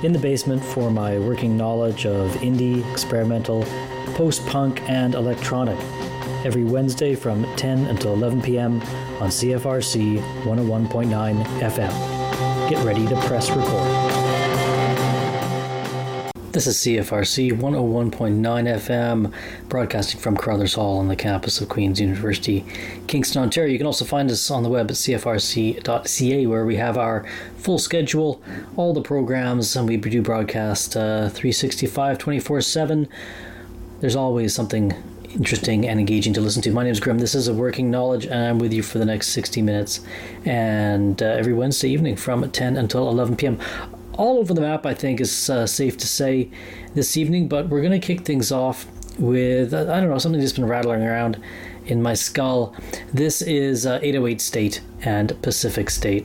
in the basement for my working knowledge of indie, experimental, post-punk, and electronic. Every Wednesday from 10 until 11 p.m. on CFRC 101.9 FM. Get ready to press record. This is CFRC 101.9 FM, broadcasting from Carruthers Hall on the campus of Queen's University, Kingston, Ontario. You can also find us on the web at cfrc.ca, where we have our full schedule, all the programs, and we do broadcast 365, 24/7. There's always something interesting and engaging to listen to. My name is Grim. This is A Working Knowledge, and I'm with you for the next 60 minutes, and every Wednesday evening from 10 until 11 p.m. All over the map, I think, is safe to say this evening, but we're going to kick things off with, I don't know, something that's been rattling around in my skull. This is 808 State and Pacific State.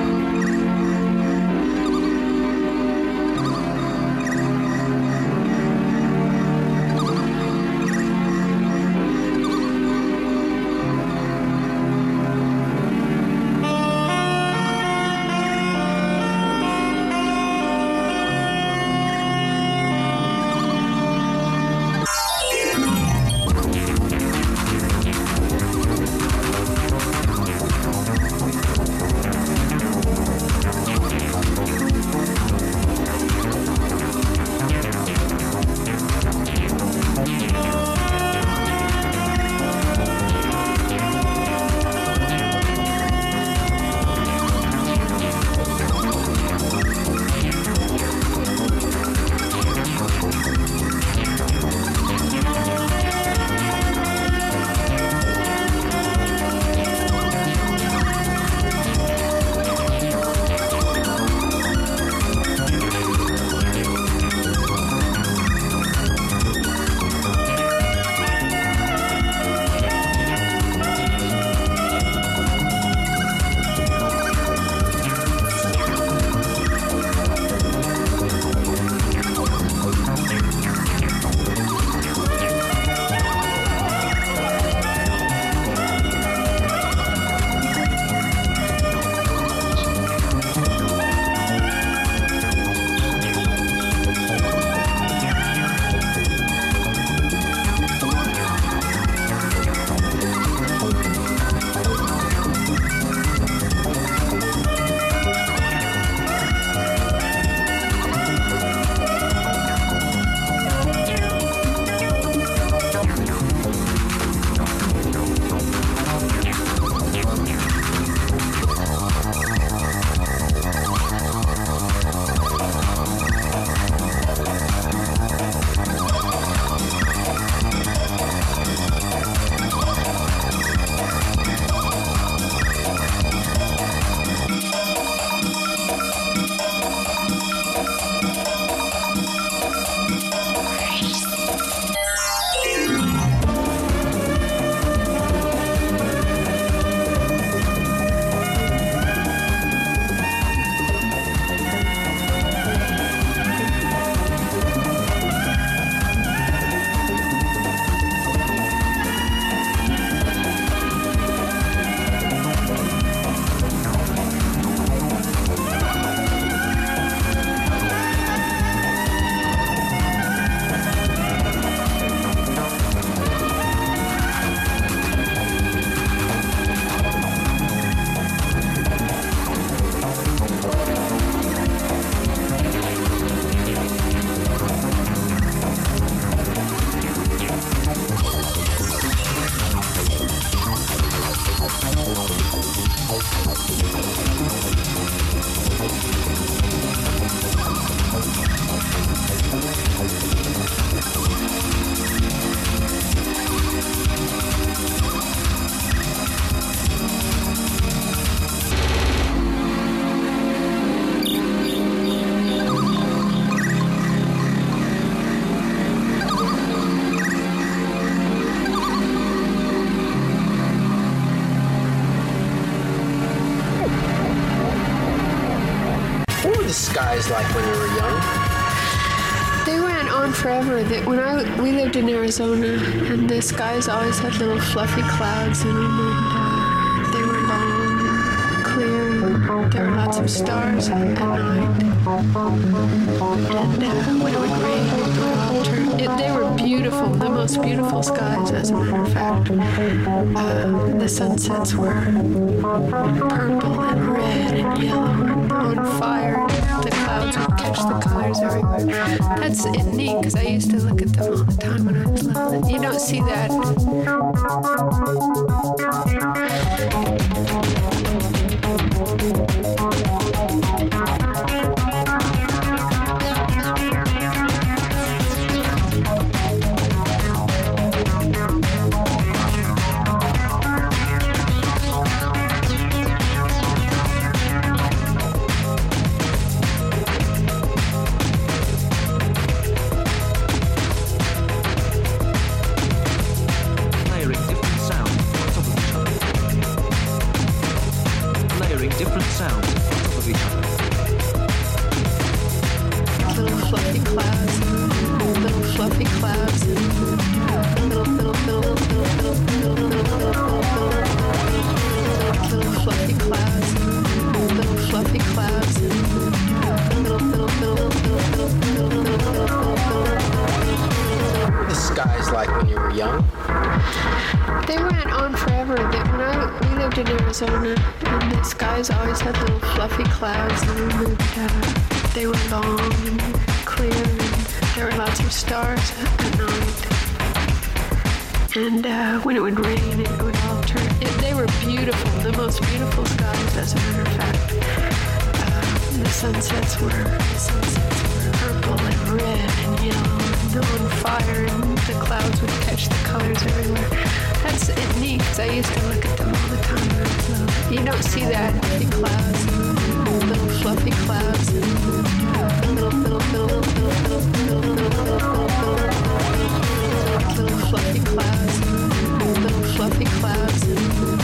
skies like when you were young? They went on forever. We lived in Arizona, and the skies always had little fluffy clouds in them, and they were long and clear. there were lots of stars at night. And when it would rain, it would all turn. They were beautiful, the most beautiful skies, as a matter of fact. The sunsets were purple and red and yellow and on fire. The clouds would catch the colors everywhere. That's neat, because I used to look at them all the time when I was little. You don't see that. Arizona, and the skies always had little fluffy clouds in them, and they were long and clear, and there were lots of stars at night. And when it would rain, it would all turn. They were beautiful, the most beautiful skies, as a matter of fact. The sunsets were purple and red and yellow and on fire, and the clouds would catch the colors everywhere. That's neat, because I used to look at them all the time when I was little. You don't see that, the clouds, little fluffy clouds, and little fluffy clouds, little fluffy clouds, and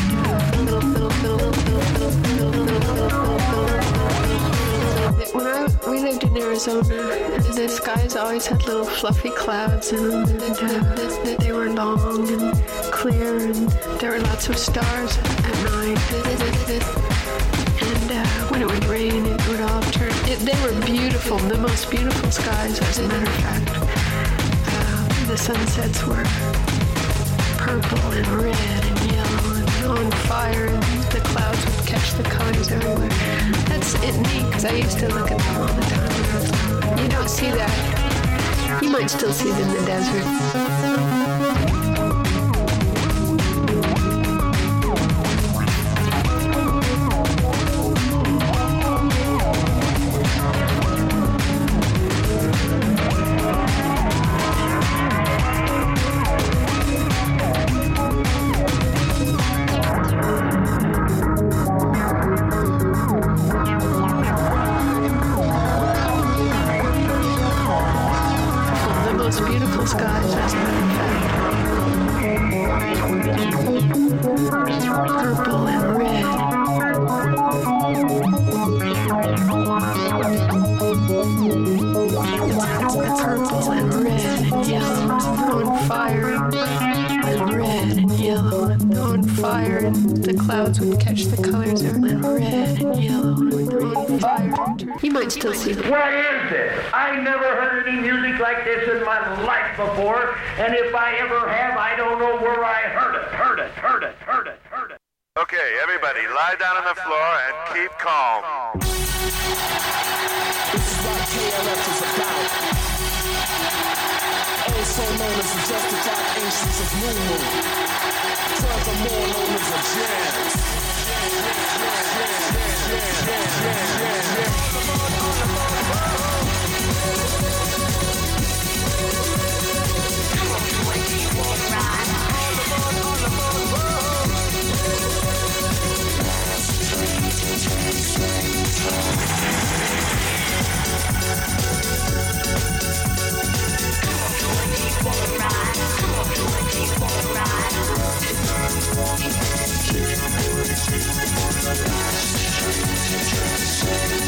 we lived in Arizona, and the skies always had little fluffy clouds in them, and they were long and clear, and there were lots of stars at night. And when it would rain, it would all turn. They were beautiful, the most beautiful skies, as a matter of fact. The sunsets were purple and red and yellow and on fire, and the clouds would catch the colors everywhere. That's neat, because I used to look at them all the time when I was little. You don't see that. You might still see them in the desert. Would catch the colors of red and yellow and fire. You might still see them. What is this? I never heard any music like this in my life before, and if I ever have, I don't know where I heard it. Okay, everybody, lie down on the floor and keep calm. This is what KLF is about. Also known as the justified ancients of Moo. Furthermore known as a jazz. Come on,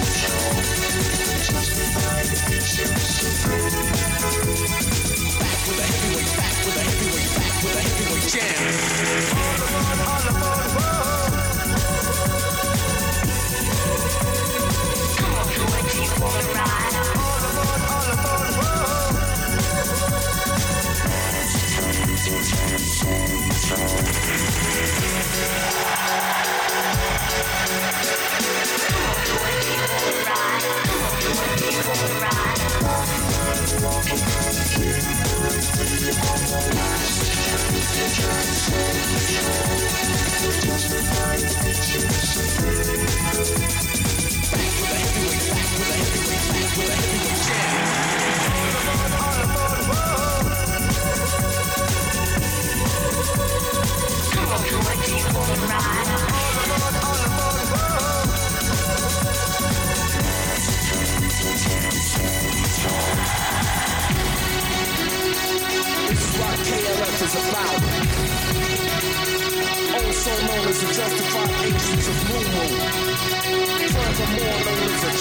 as the justified ancients of Moo Moo. Furthermore known as a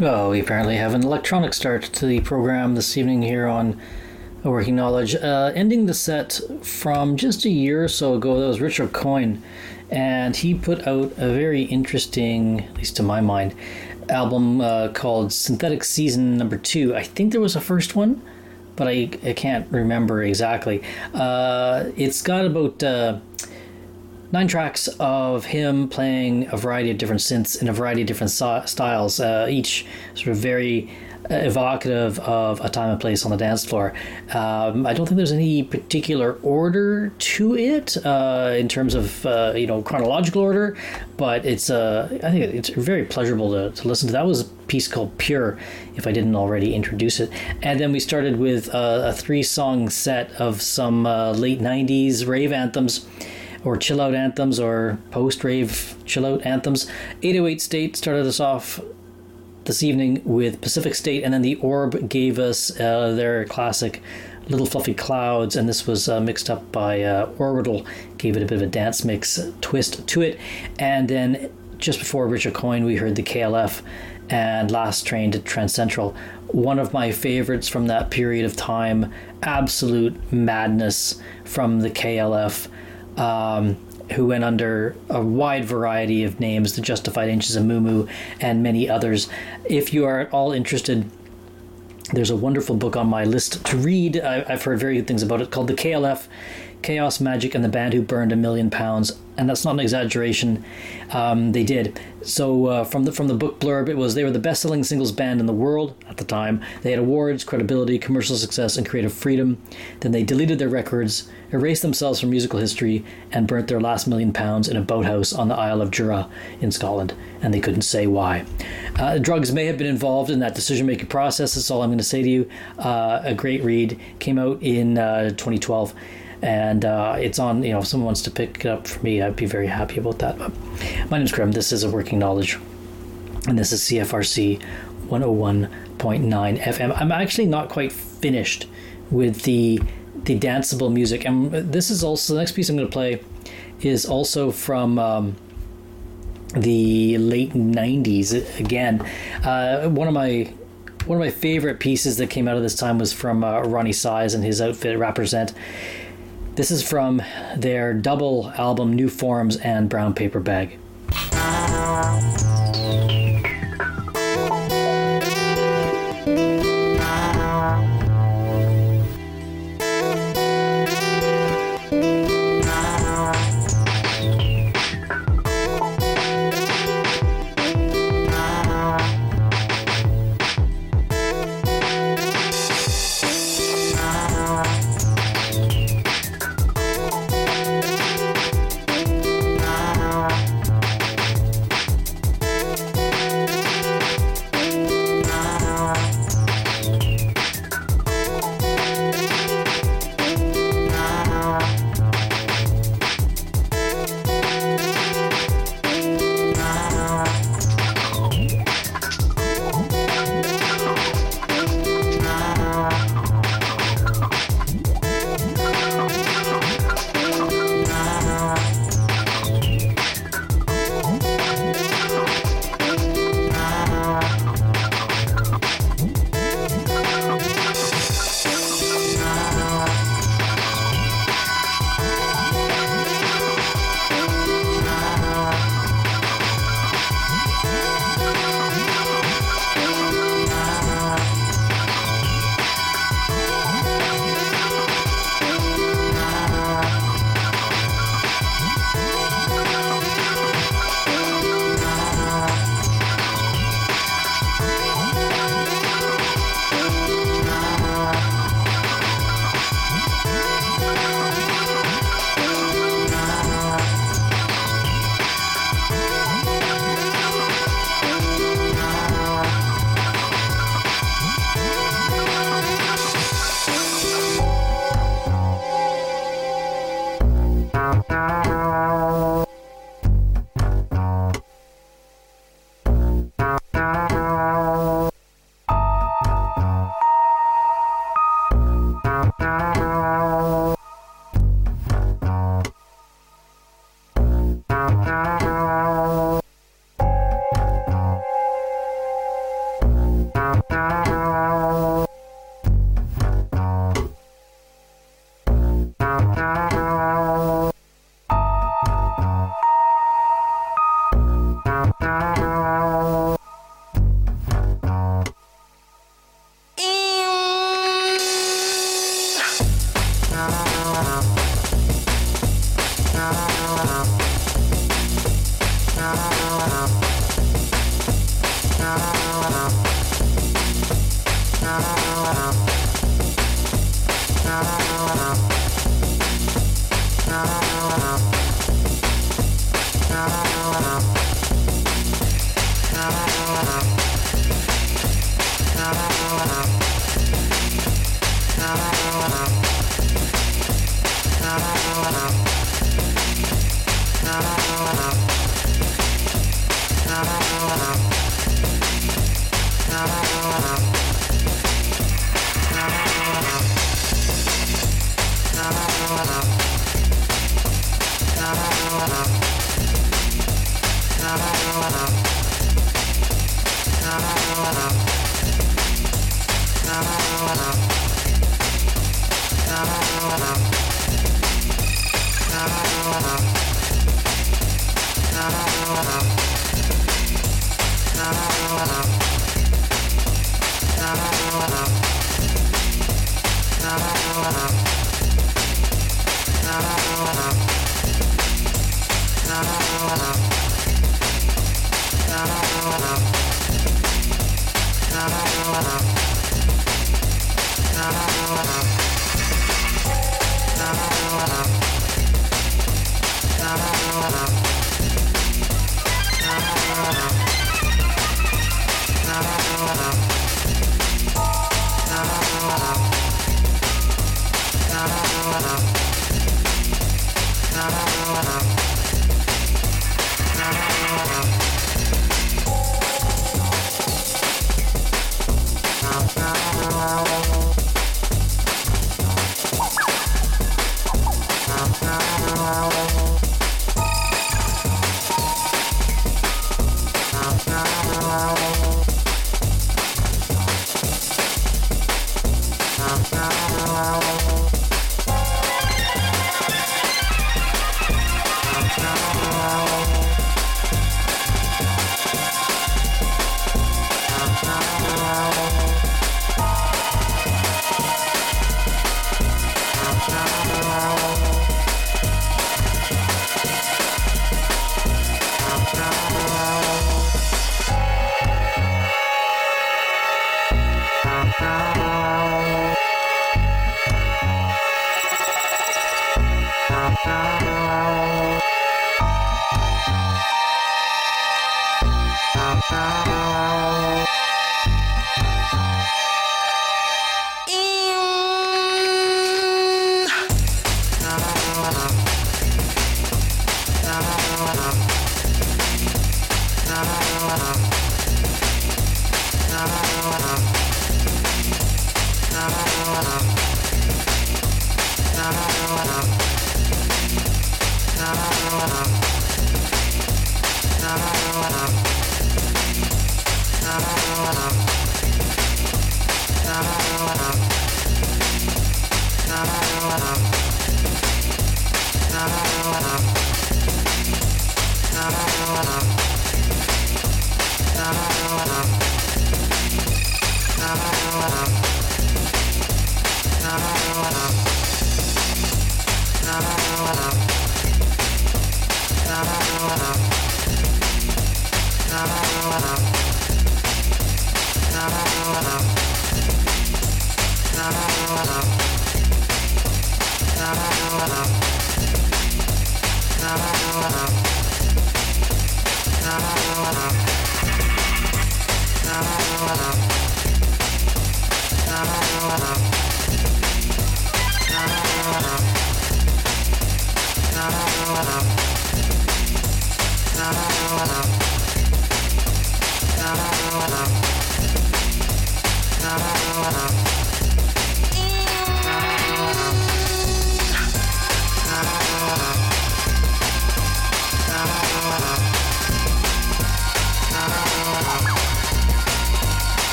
Well, we apparently have an electronic start to the program this evening here on A Working Knowledge. Ending the set from just a year or so ago, that was Richard Coyne, and he put out a very interesting, at least to my mind, album called Synthetic Season Number 2. I think there was a first one, but I can't remember exactly. It's got about 9 tracks of him playing a variety of different synths in a variety of different styles, each sort of very evocative of a time and place on the dance floor. I don't think there's any particular order to it in terms of chronological order, but I think it's very pleasurable to listen to. That was a piece called Pure, if I didn't already introduce it. And then we started with a 3-song set of some late 90s rave anthems, or chill out anthems, or post-rave chill out anthems. 808 State started us off this evening with Pacific State, and then the Orb gave us their classic Little Fluffy Clouds, and this was mixed up by Orbital, gave it a bit of a dance mix twist to it. And then just before Richard Coyne, we heard the KLF and Last Train to Trans Central. One of my favorites from that period of time, absolute madness from the KLF, who went under a wide variety of names, The Justified Inches of Moo, and many others. If you are at all interested, there's a wonderful book on my list to read. I've heard very good things about it, called The KLF, Chaos Magic and the Band Who Burned £1 Million. And that's not an exaggeration. They did. So from the book blurb, they were the best-selling singles band in the world at the time. They had awards, credibility, commercial success, and creative freedom. Then they deleted their records, erased themselves from musical history, and burnt their last £1 million in a boathouse on the Isle of Jura in Scotland. And they couldn't say why. Drugs may have been involved in that decision-making process. That's all I'm going to say to you. A great read. Came out in 2012. And it's on, if someone wants to pick it up for me, I'd be very happy about that. But my name's Grim. This is A Working Knowledge. And this is CFRC 101.9 FM. I'm actually not quite finished with the danceable music. And this is also, the next piece I'm going to play is also from the late 90s. Again, one of my favorite pieces that came out of this time was from Ronnie Size and his outfit, Rappresent. This is from their double album, New Forms and Brown Paper Bag.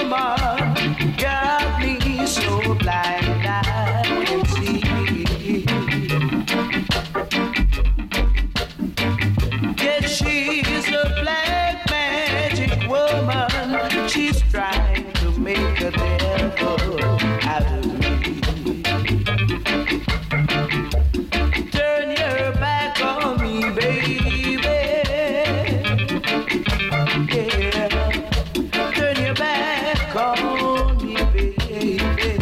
woman got me so blind I can see. Yes, she's a black magic woman. She's trying to make a devil out of me. Turn your back on me, baby. Yeah, turn your back on me, baby.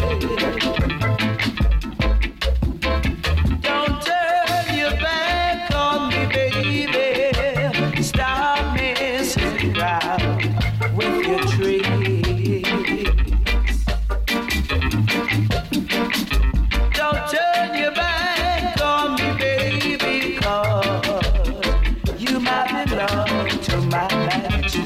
Don't turn your back on me, baby. Stop messing around with your tricks. Don't turn your back on me, baby, 'cause you might belong to my magic.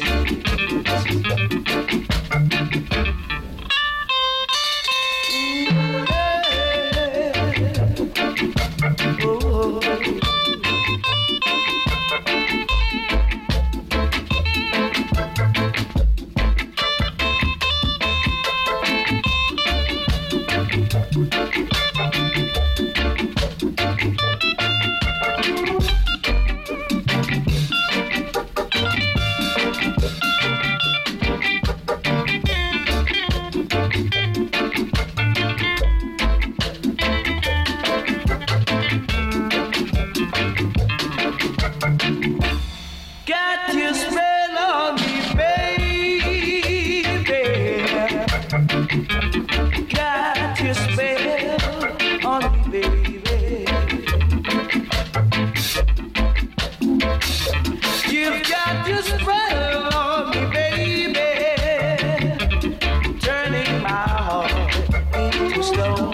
Oh. Got your spell on me, baby. Got your spell on me, baby. You've got your spell on me, baby. Turning my heart into stone.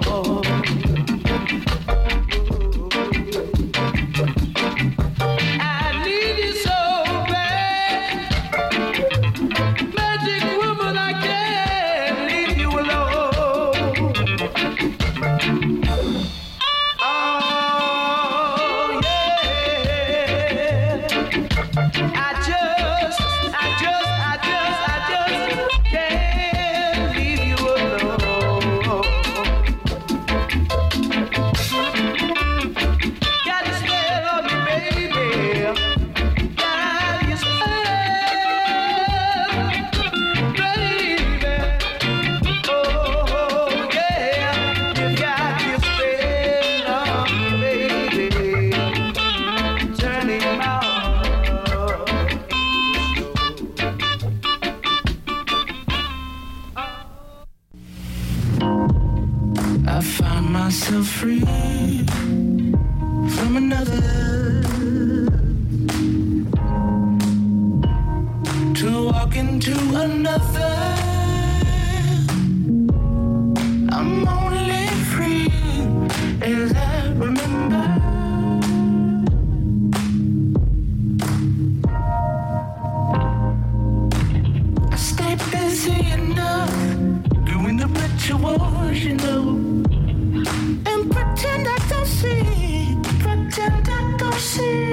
I need you so bad. Magic woman, I can't leave you alone. Oh, yeah. I just can't leave you alone. Got a spell on me, baby. Got your spell, baby. Oh, yeah. You got your spell on me, baby. Turning my heart. I found myself free from another to walk into another. I'm only free as I remember. I stay busy enough doing the rituals, you know, and pretend I don't see, pretend I don't see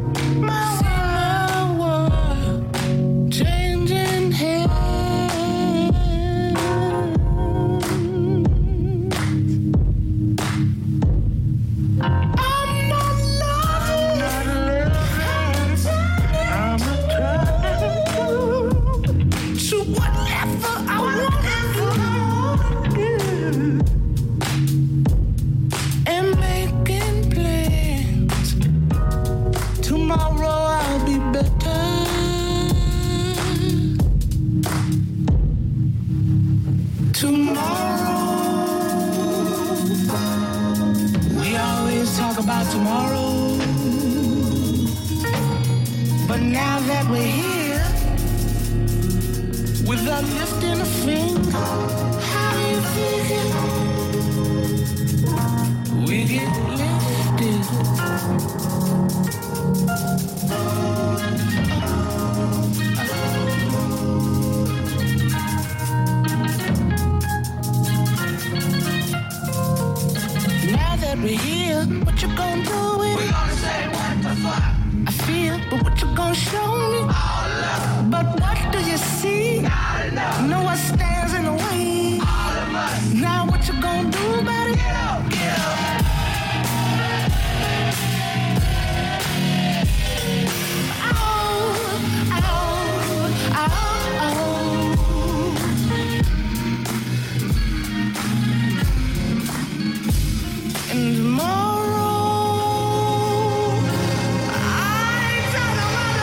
my world changing hands. I'm not loving, I'm attracted to whatever I want to do. And making plans. Tomorrow I'll be better. Tomorrow. We always talk about tomorrow. But now that we're here, without lifting a finger, how you feeling? We get lifted. Now that we're here, what you gonna do with it? We gonna say what the fuck I feel, but what you gonna show me? All love. But what do you see? Not enough. No, what stands in the way. Now what you gonna do about it? Get up, get up. And tomorrow, I ain't talking about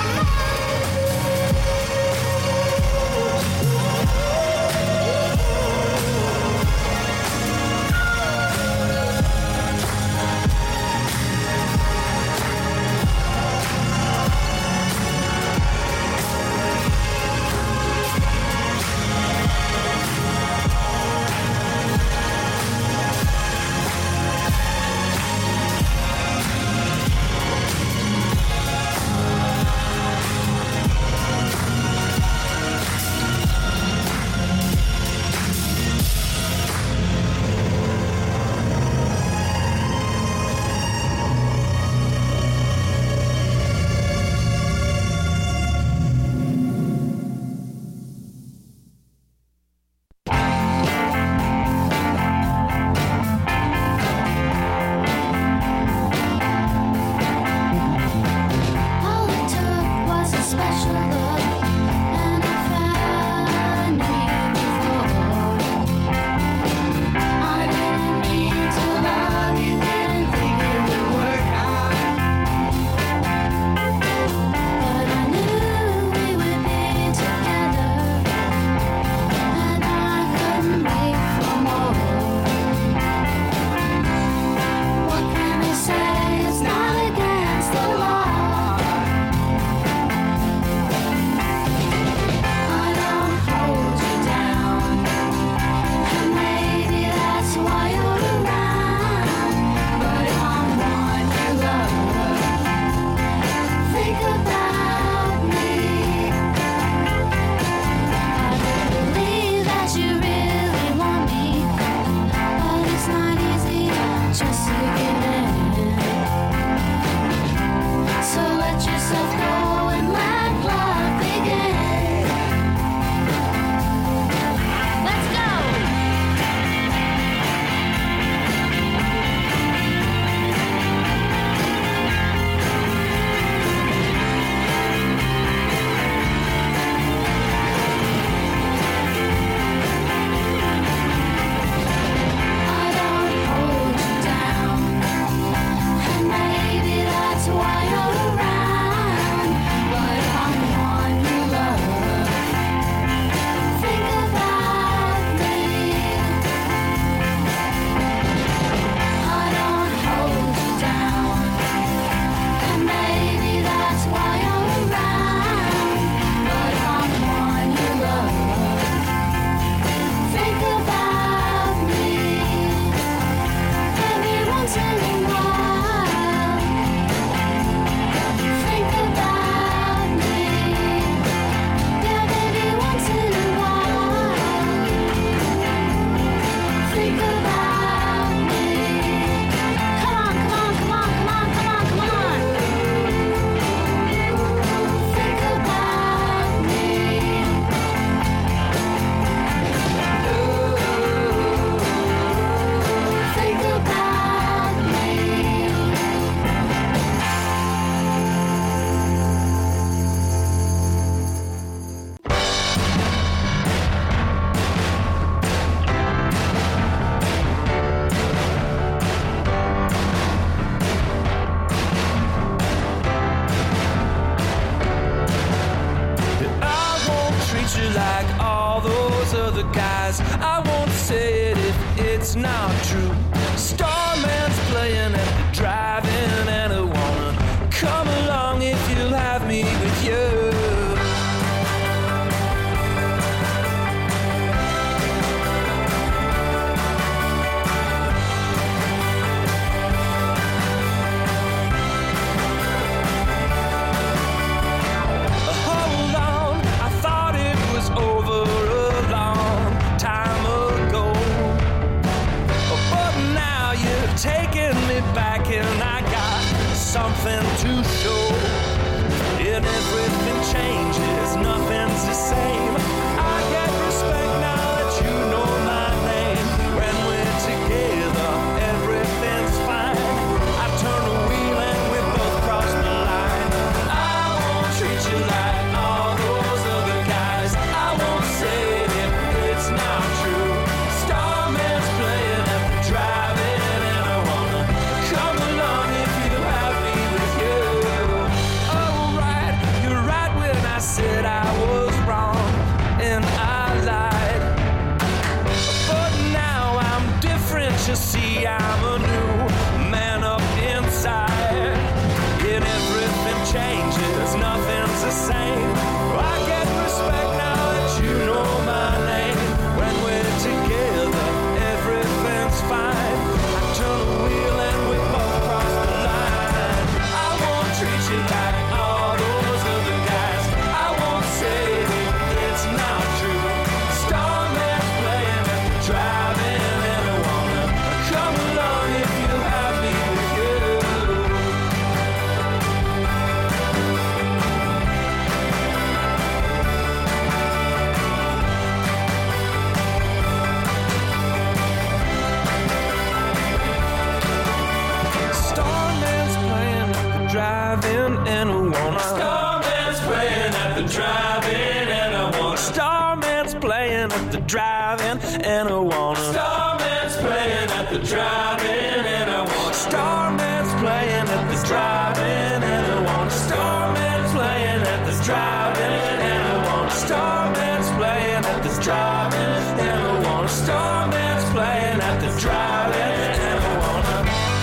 I won't say it if it's not true. Starman's playing at the drive-in, and I wanna come along if you'll have me with you. Taking me back drive-in, and I wanna. Starman's playing at the drive-in, and I wanna. Starman's playing at the drive-in, and I wanna. Starman's playing at the drive-in, and I wanna. Starman's playing at the drive-in, and I wanna. Starman's playing at the drive-in, and I wanna. Starman's playing at the drive-in, and I wanna. Starman's playing at the drive-in, and I wanna.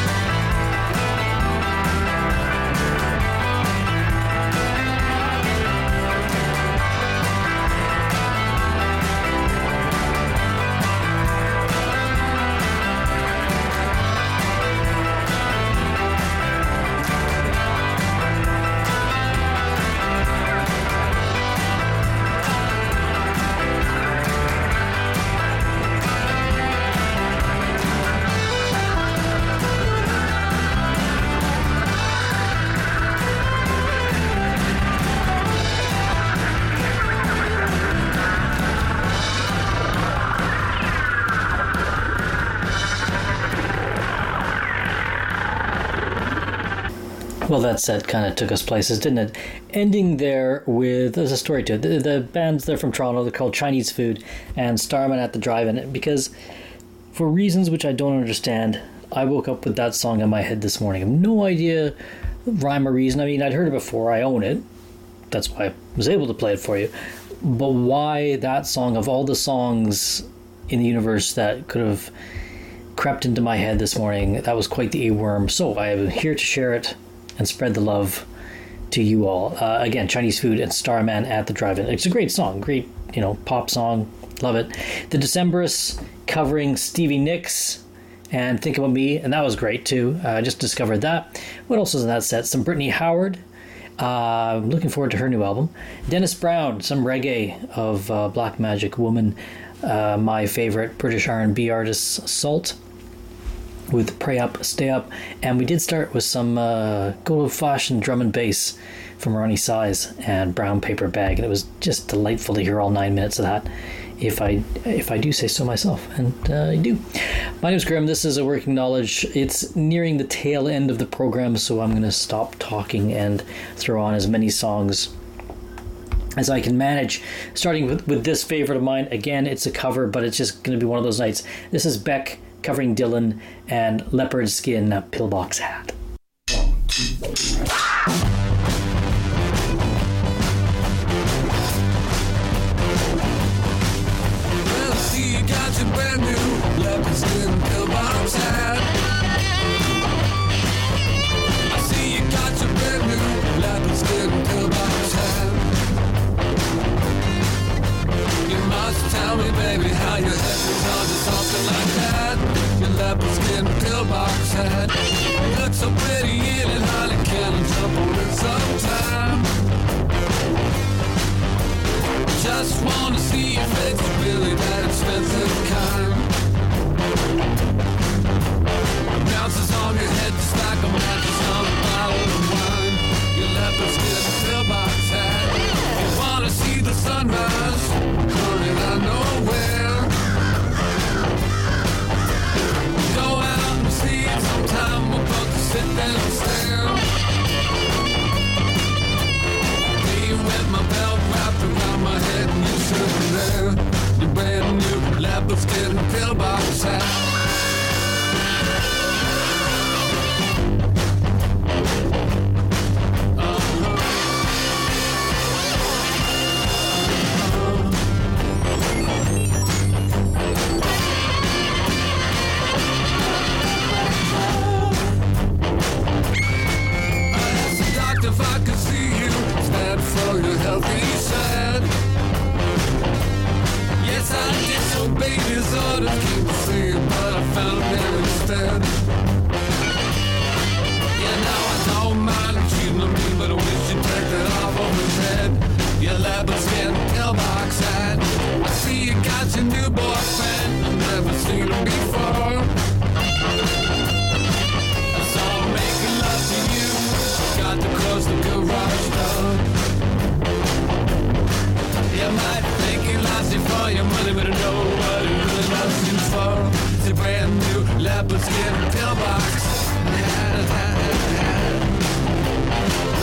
Well, that set kind of took us places, didn't it? Ending there with, there's a story to it. The bands, they're from Toronto, they're called Chinese Food and Starman at the Drive-In, because for reasons which I don't understand, I woke up with that song in my head this morning. I have no idea rhyme or reason. I mean, I'd heard it before, I own it. That's why I was able to play it for you. But why that song, of all the songs in the universe that could have crept into my head this morning, that was quite the earworm. So I am here to share it and spread the love to you all. Again, Chinese Food and Starman at the Drive-In. It's a great song, great, pop song. Love it. The Decemberists covering Stevie Nicks and Think About Me, and that was great too. I just discovered that. What else was in that set? Some Brittany Howard. I'm looking forward to her new album. Dennis Brown, some reggae of Black Magic Woman. My favorite British R&B artist, Salt, with Pray Up, Stay Up. And we did start with some good old-fashioned drum and bass from Ronnie Size and Brown Paper Bag, and it was just delightful to hear all 9 minutes of that, if I do say so myself, and I do. My name is Grim. This is A Working Knowledge. It's nearing the tail end of the program, so I'm going to stop talking and throw on as many songs as I can manage, starting with this favorite of mine. Again, it's a cover, but it's just going to be one of those nights. This is Beck covering Dylan and Leopard Skin Pillbox Hat. Well, I see you got your brand new leopard skin pillbox hat. I see you got your brand new leopard skin pillbox hat. You must tell me, baby, how your head was on to something like that. Your leopard skin pillbox hat. You look so pretty in it, honey, can I jump on it sometime? Just wanna see your face, really that expensive kind. Bounces on your head just like a mattress on a bottle of wine. Your leopard skin pillbox hat. You wanna see the sunrise, honey, I know where. Go out and see it sometime, we'll both sit there and stare. Me with my belt wrapped around my head and you sitting there. Your brand new leopard skin pillbox hat. If I could see you, it's bad for your health, he said. Yes, I disobeyed his orders, came to see you, but I found him instead. Yeah, now I don't mind cheating on me, but I wish you'd take that off of his head. Your leopard skin pillbox hat. I see you got your new boyfriend, I've never seen him before. I saw him making love to you. Got to close the garage door. You might think he loves you for your money, but I know what he really loves you for. It's a brand new leopard skin pillbox.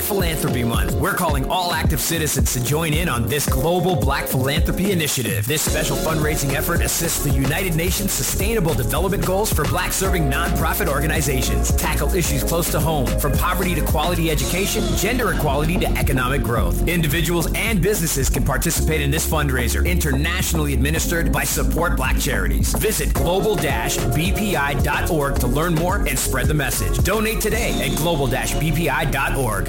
Philanthropy Month. We're calling all active citizens to join in on this global Black philanthropy initiative. This special fundraising effort assists the United Nations Sustainable Development Goals for Black-serving nonprofit organizations. Tackle issues close to home, from poverty to quality education, gender equality to economic growth. Individuals and businesses can participate in this fundraiser, internationally administered by Support Black Charities. Visit global-bpi.org to learn more and spread the message. Donate today at global-bpi.org.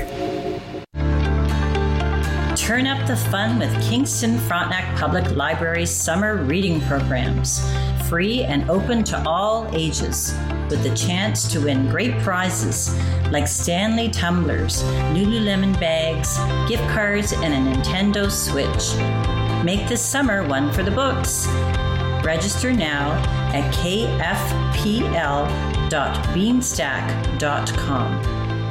Turn up the fun with Kingston Frontenac Public Library's summer reading programs. Free and open to all ages, with the chance to win great prizes like Stanley tumblers, Lululemon bags, gift cards, and a Nintendo Switch. Make this summer one for the books. Register now at kfpl.beanstack.com.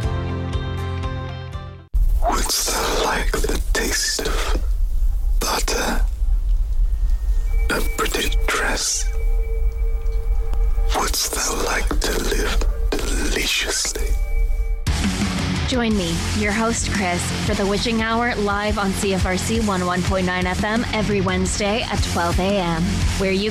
What's that like, the taste of butter? A pretty dress? What's that like to live deliciously? Join me, your host Chris, for the Witching Hour live on CFRC 101.9 FM every Wednesday at 12 a.m., where you